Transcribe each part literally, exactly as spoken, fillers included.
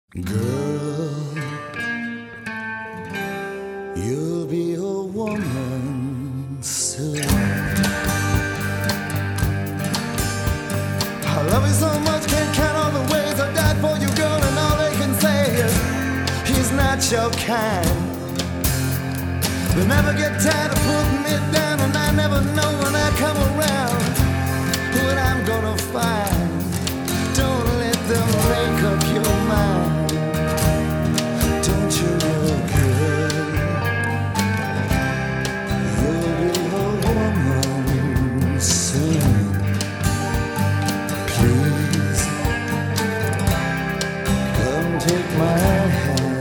Girl, you'll be a woman soon. I love you so much, can't count all the ways I died for you, girl, and all they can say is he's not your kind. They never get tired of putting me down, and I never know when I come around what I'm gonna find. Don't let them make up your mind. Don't you know, girl, you'll be a woman soon. Please, come take my hand.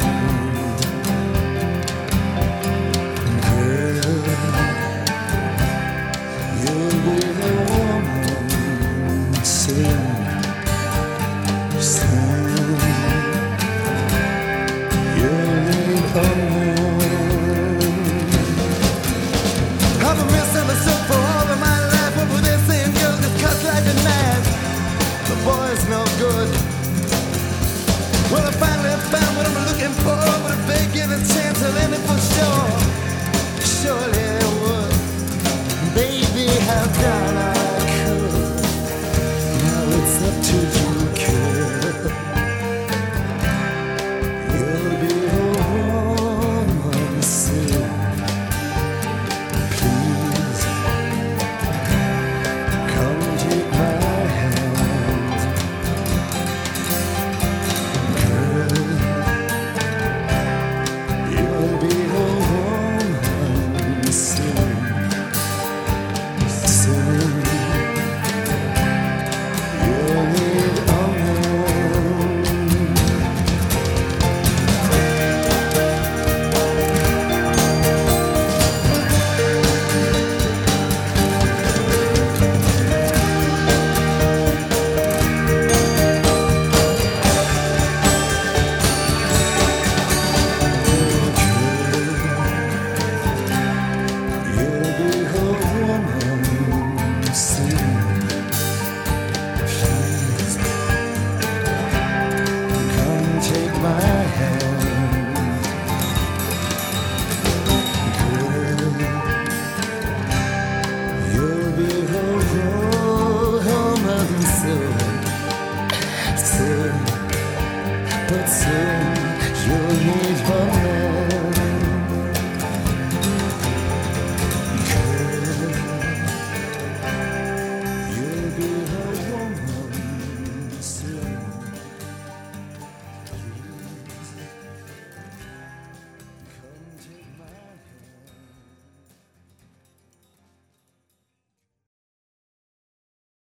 Girl, you'll be a woman soon. Soon, you'll need a woman. I've been misunderstood for all of my life. What were they saying? Girls just cut like a knife. The boy's no good. Well, I finally found what I'm looking for, but if they give a chance, I'll end it for sure. Surely they would. Baby, I've done all I could. Now it's up to you, girl. You'll be a woman soon. Please, come take my hand. Girl, you'll be a woman soon. Soon, you'll need a woman. You'll be a woman soon. Please, come take my hand. Girl, you'll be a woman soon. Soon, but soon you'll need one.